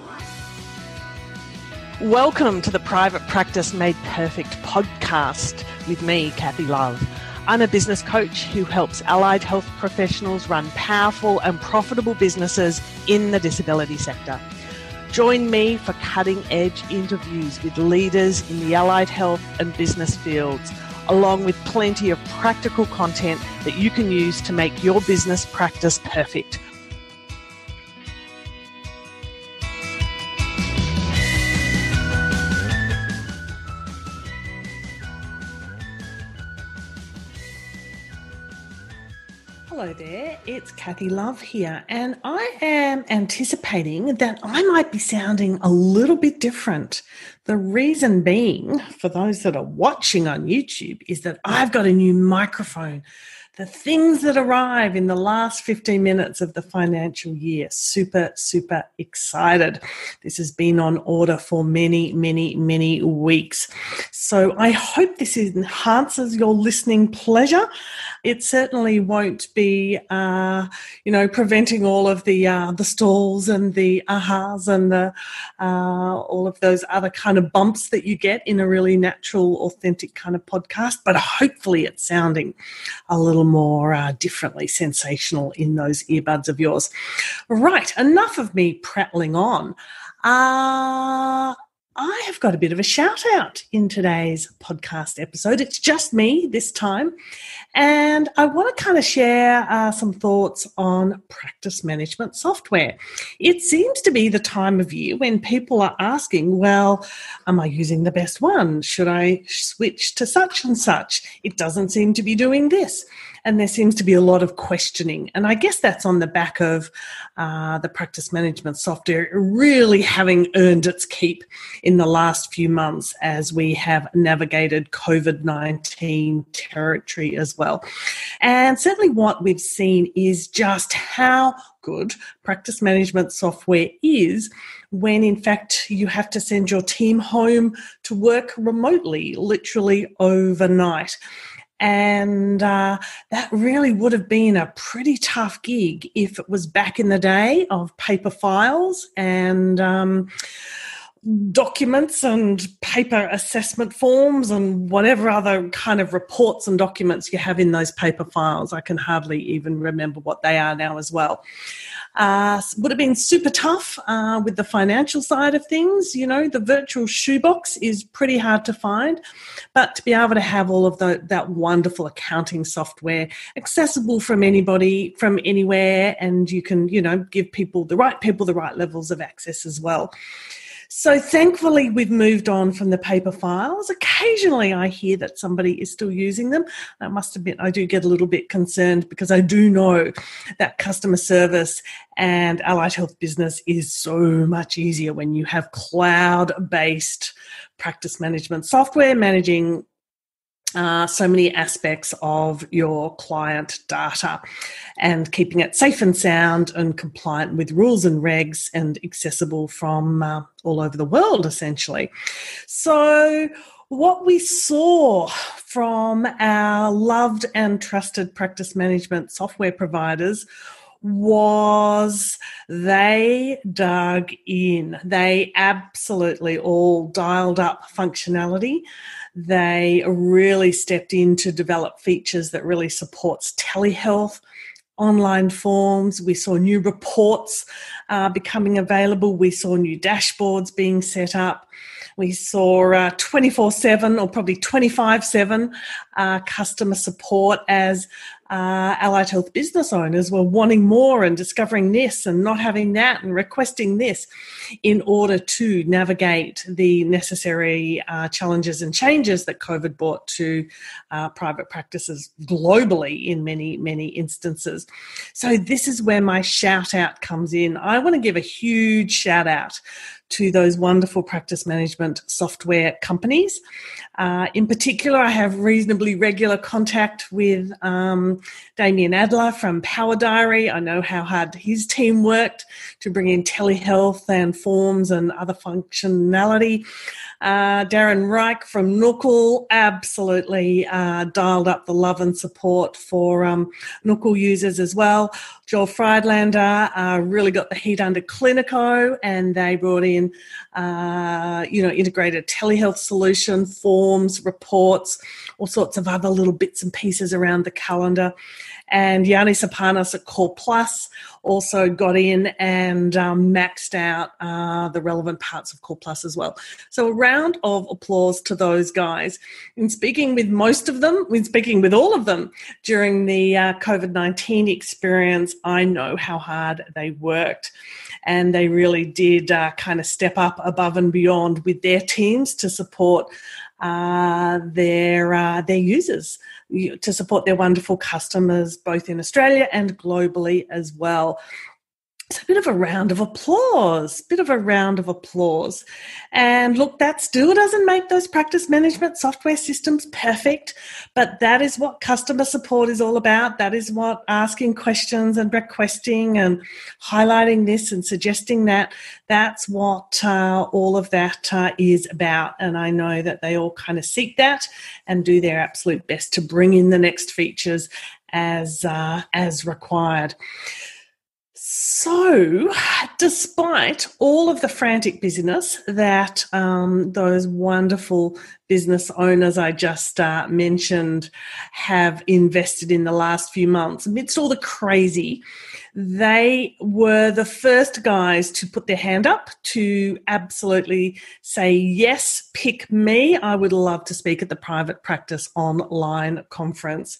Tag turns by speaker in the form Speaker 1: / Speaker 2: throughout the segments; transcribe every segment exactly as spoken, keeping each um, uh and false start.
Speaker 1: Welcome to the Private Practice Made Perfect podcast with me, Kathy Love. I'm a business coach who helps allied health professionals run powerful and profitable businesses in the disability sector. Join me for cutting-edge interviews with leaders in the allied health and business fields, along with plenty of practical content that you can use to make your business practice perfect. Hello there, it's Kathy Love here, and I am anticipating that I might be sounding a little bit different. The reason being, for those that are watching on YouTube, is that I've got a new microphone. The things that arrive in the last fifteen minutes of the financial year. Super, super excited. This has been on order for many, many, many weeks. So I hope this enhances your listening pleasure. It certainly won't be, uh, you know, preventing all of the uh, the stalls and the ahas and the uh, all of those other kind of bumps that you get in a really natural, authentic kind of podcast. But hopefully it's sounding a little more uh, differently sensational in those earbuds of yours. Right, enough of me prattling on. Uh, I have got a bit of a shout out in today's podcast episode. It's just me this time. And I want to kind of share uh, some thoughts on practice management software. It seems to be the time of year when people are asking, well, am I using the best one? Should I switch to such and such? It doesn't seem to be doing this. And there seems to be a lot of questioning. And I guess that's on the back of uh, the practice management software really having earned its keep in the last few months as we have navigated COVID nineteen territory as well. And certainly what we've seen is just how good practice management software is when in fact you have to send your team home to work remotely, literally overnight. And uh, that really would have been a pretty tough gig if it was back in the day of paper files and um, documents and paper assessment forms and whatever other kind of reports and documents you have in those paper files. I can hardly even remember what they are now as well. Uh, would have been super tough uh, with the financial side of things. You know, the virtual shoebox is pretty hard to find, but to be able to have all of the, that wonderful accounting software accessible from anybody, from anywhere, and you can, you know, give people, the right people, the right levels of access as well. So thankfully, we've moved on from the paper files. Occasionally, I hear that somebody is still using them. I must admit, I do get a little bit concerned because I do know that customer service and allied health business is so much easier when you have cloud-based practice management software managing Uh, so many aspects of your client data and keeping it safe and sound and compliant with rules and regs and accessible from uh, all over the world, essentially. So what we saw from our loved and trusted practice management software providers was they dug in. They absolutely all dialed up functionality. They really stepped in to develop features that really supports telehealth, online forms. We saw new reports uh, becoming available. We saw new dashboards being set up. We saw uh, twenty-four seven or probably twenty-five seven uh, customer support as uh, allied health business owners were wanting more and discovering this and not having that and requesting this in order to navigate the necessary uh, challenges and changes that COVID brought to uh, private practices globally in many, many instances. So this is where my shout out comes in. I want to give a huge shout out to those wonderful practice management software companies. Uh, in particular, I have reasonably regular contact with um, Damien Adler from Power Diary. I know how hard his team worked to bring in telehealth and forms and other functionality. Uh, Darren Reich from Nookel absolutely uh, dialed up the love and support for um, Nookel users as well. Joel Friedlander uh, really got the heat under Clinico, and they brought in, uh, you know, integrated telehealth solution, forms, reports, all sorts of other little bits and pieces around the calendar. And Yanni Sapanis at Core Plus also got in and um, maxed out uh, the relevant parts of Core Plus as well. So a round of applause to those guys. In speaking with most of them, in speaking with all of them during the uh, COVID nineteen experience, I know how hard they worked. And they really did uh, kind of step up above and beyond with their teams to support uh, their uh, their users, to support their wonderful customers, both in Australia and globally as well. It's a bit of a round of applause, bit of a round of applause. And look, that still doesn't make those practice management software systems perfect, but that is what customer support is all about. That is what asking questions and requesting and highlighting this and suggesting that, that's what uh, all of that uh, is about. And I know that they all kind of seek that and do their absolute best to bring in the next features as uh, as required. So, despite all of the frantic business that um, those wonderful business owners I just uh, mentioned have invested in the last few months, amidst all the crazy, they were the first guys to put their hand up to absolutely say, yes, pick me. I would love to speak at the Private Practice Online conference.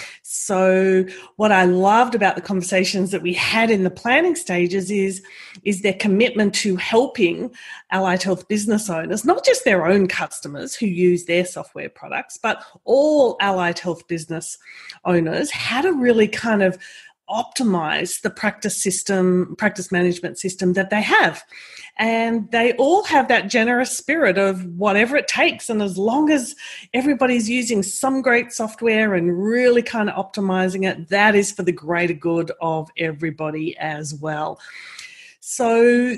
Speaker 1: So what I loved about the conversations that we had in the planning stages is, is their commitment to helping allied health business owners, not just their own customers who use their software products, but all allied health business owners, how to really kind of optimize the practice system, practice management system that they have. And they all have that generous spirit of whatever it takes. And as long as everybody's using some great software and really kind of optimizing it, that is for the greater good of everybody as well. So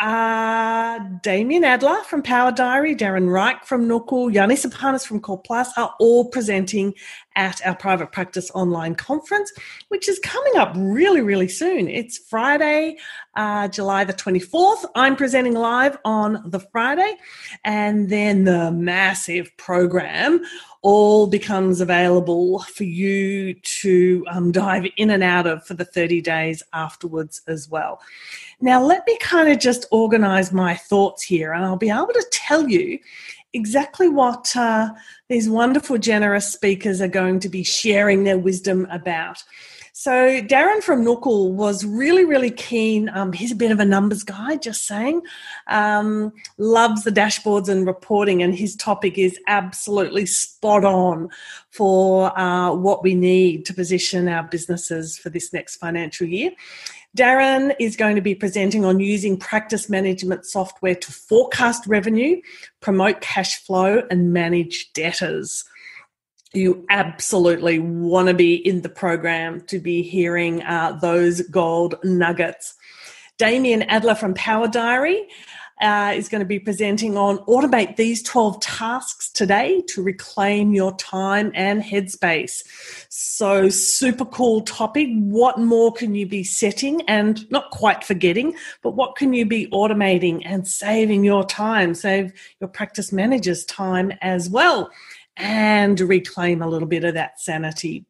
Speaker 1: Uh, Damien Adler from Power Diary, Darren Reich from Nookel, Yanni Sapanis from Core Plus are all presenting at our Private Practice Online conference, which is coming up really, really soon. It's Friday, uh, July the twenty-fourth. I'm presenting live on the Friday, and then the massive program all becomes available for you to um, dive in and out of for the thirty days afterwards as well. Now, let me kind of just organise my thoughts here, and I'll be able to tell you exactly what uh, these wonderful, generous speakers are going to be sharing their wisdom about. So Darren from Nookel was really, really keen. Um, he's a bit of a numbers guy, just saying. Um, loves the dashboards and reporting, and his topic is absolutely spot on for uh, what we need to position our businesses for this next financial year. Darren is going to be presenting on using practice management software to forecast revenue, promote cash flow, and manage debtors. You absolutely want to be in the program to be hearing uh, those gold nuggets. Damien Adler from Power Diary uh, is going to be presenting on automate these twelve tasks today to reclaim your time and headspace. So super cool topic. What more can you be setting and not quite forgetting, but what can you be automating and saving your time, save your practice manager's time as well, and reclaim a little bit of that sanity.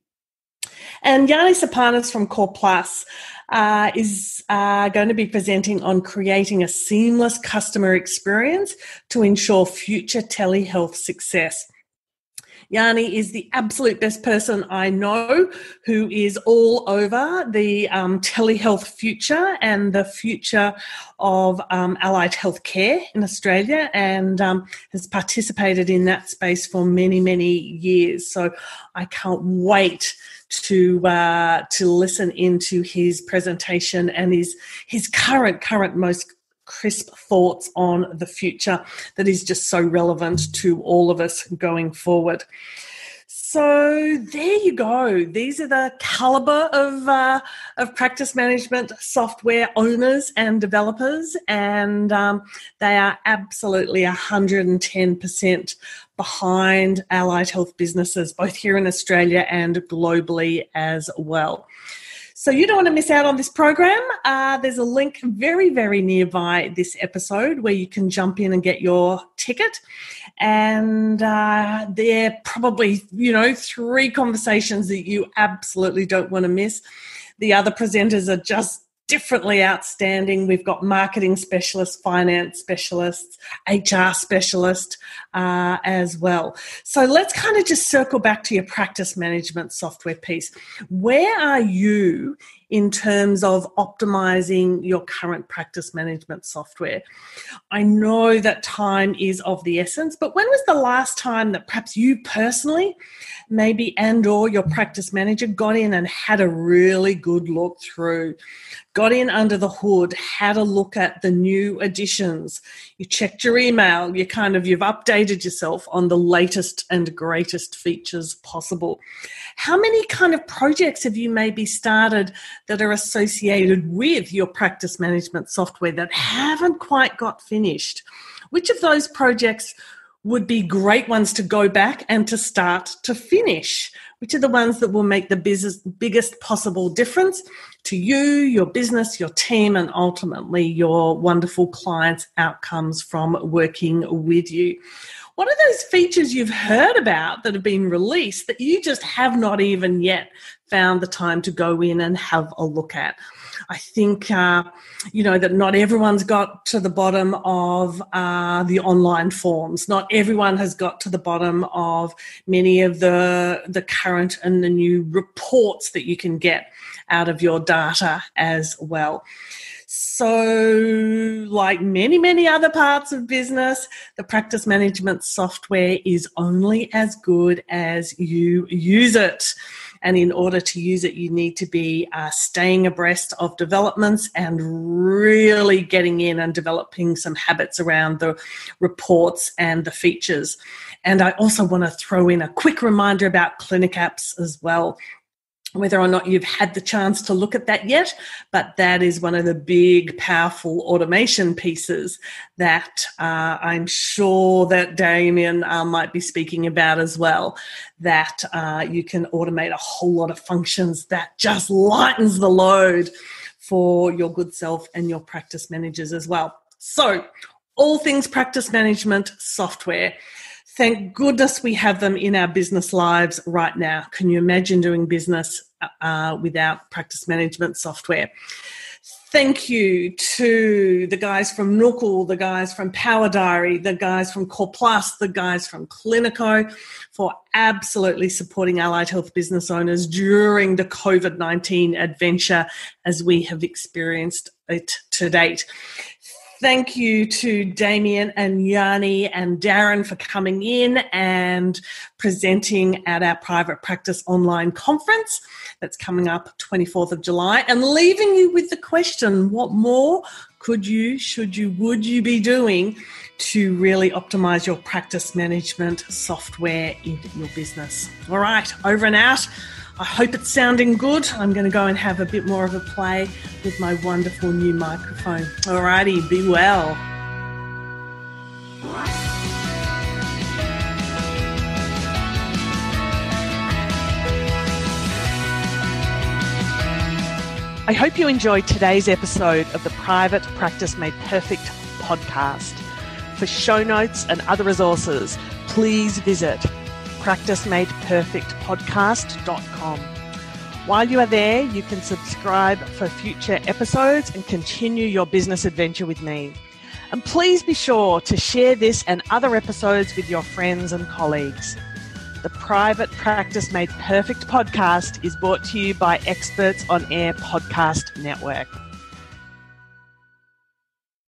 Speaker 1: And Yanni Sapanis from Core Plus uh, is uh, going to be presenting on creating a seamless customer experience to ensure future telehealth success. Yanni is the absolute best person I know who is all over the um, telehealth future and the future of um, allied health care in Australia, and um, has participated in that space for many, many years. So I can't wait to uh, to listen into his presentation and his his current current most crisp thoughts on the future that is just so relevant to all of us going forward. So there you go. These are the caliber of uh, of practice management software owners and developers, and um, they are absolutely one hundred ten percent behind allied health businesses, both here in Australia and globally as well. So you don't want to miss out on this program. Uh, there's a link very, very nearby this episode where you can jump in and get your ticket. And uh, there are probably, you know, three conversations that you absolutely don't want to miss. The other presenters are just differently outstanding. We've got marketing specialists, finance specialists, H R specialists uh, as well. So let's kind of just circle back to your practice management software piece. Where are you in terms of optimizing your current practice management software? I know that time is of the essence, but when was the last time that perhaps you personally, maybe and or your practice manager got in and had a really good look through, got in under the hood, had a look at the new additions, you checked your email, you kind of, you've updated yourself on the latest and greatest features possible? How many kind of projects have you maybe started that are associated with your practice management software that haven't quite got finished? Which of those projects would be great ones to go back and to start to finish? Which are the ones that will make the business, biggest possible difference to you, your business, your team, and ultimately your wonderful clients' outcomes from working with you? What are those features you've heard about that have been released that you just have not even yet found the time to go in and have a look at? I think, uh, you know, that not everyone's got to the bottom of uh, the online forms. Not everyone has got to the bottom of many of the, the current and the new reports that you can get out of your data as well. So like many, many other parts of business, the practice management software is only as good as you use it. And in order to use it, you need to be uh, staying abreast of developments and really getting in and developing some habits around the reports and the features. And I also want to throw in a quick reminder about Clinic Apps as well. Whether or not you've had the chance to look at that yet, but that is one of the big, powerful automation pieces that uh, I'm sure that Damien uh, might be speaking about as well, that uh, you can automate a whole lot of functions that just lightens the load for your good self and your practice managers as well. So all things practice management software. Thank goodness we have them in our business lives right now. Can you imagine doing business uh, without practice management software? Thank you to the guys from Noogle, the guys from Power Diary, the guys from Core Plus, the guys from Clinico for absolutely supporting allied health business owners during the COVID nineteen adventure as we have experienced it to date. Thank you to Damien and Yanni and Darren for coming in and presenting at our Private Practice Online Conference that's coming up twenty-fourth of July, and leaving you with the question, what more could you, should you, would you be doing to really optimize your practice management software in your business? All right, over and out. I hope it's sounding good. I'm going to go and have a bit more of a play with my wonderful new microphone. Alrighty, be well. I hope you enjoyed today's episode of the Private Practice Made Perfect podcast. For show notes and other resources, please visit practice made perfect podcast dot com. While you are there, you can subscribe for future episodes and continue your business adventure with me. And please be sure to share this and other episodes with your friends and colleagues. The Private Practice Made Perfect podcast is brought to you by Experts on Air Podcast Network.